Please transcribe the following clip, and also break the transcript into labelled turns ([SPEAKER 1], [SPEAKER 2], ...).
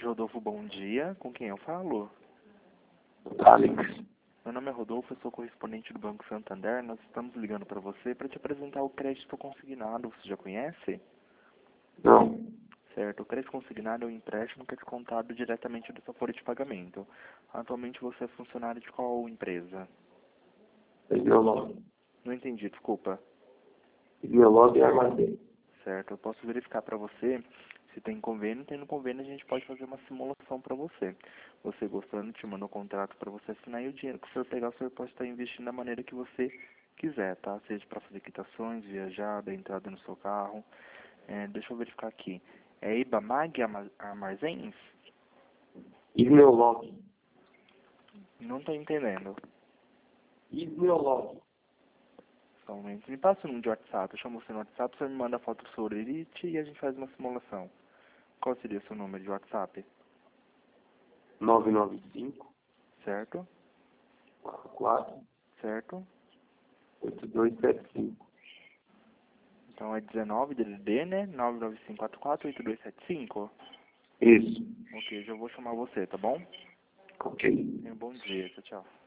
[SPEAKER 1] Rodolfo, bom dia. Com quem eu falo?
[SPEAKER 2] Alex.
[SPEAKER 1] Meu nome é Rodolfo, eu sou correspondente do Banco Santander. Nós estamos ligando para você para te apresentar o crédito consignado. Você já conhece?
[SPEAKER 2] Não.
[SPEAKER 1] Certo. O crédito consignado é um empréstimo que é descontado diretamente da sua folha de pagamento. Atualmente você é funcionário de qual empresa?
[SPEAKER 2] Ideolog.
[SPEAKER 1] Não entendi, desculpa.
[SPEAKER 2] Ideolog e armazém.
[SPEAKER 1] Certo. Eu posso verificar para você se tem convênio. Tendo convênio, a gente pode fazer uma simulação para você. Você gostando, te manda um contrato para você assinar e o dinheiro que o senhor pegar, o senhor pode estar investindo da maneira que você quiser, tá? Seja para fazer quitações, viajar, dar entrada no seu carro. Deixa eu verificar aqui. É Ibamag Armazéns?
[SPEAKER 2] Ideolog.
[SPEAKER 1] Não estou entendendo.
[SPEAKER 2] Ideolog.
[SPEAKER 1] Só um momento. Me passa o número de WhatsApp. Eu chamo você no WhatsApp, você me manda a foto do seu Orelite e a gente faz uma simulação. Qual seria o seu número de WhatsApp?
[SPEAKER 2] 995
[SPEAKER 1] Certo?
[SPEAKER 2] 44
[SPEAKER 1] Certo?
[SPEAKER 2] 8275.
[SPEAKER 1] Então é 19 DDD, né? 995448275.
[SPEAKER 2] Isso.
[SPEAKER 1] Ok, já vou chamar você, tá bom?
[SPEAKER 2] Ok.
[SPEAKER 1] Tenha um bom dia. Tchau, tchau.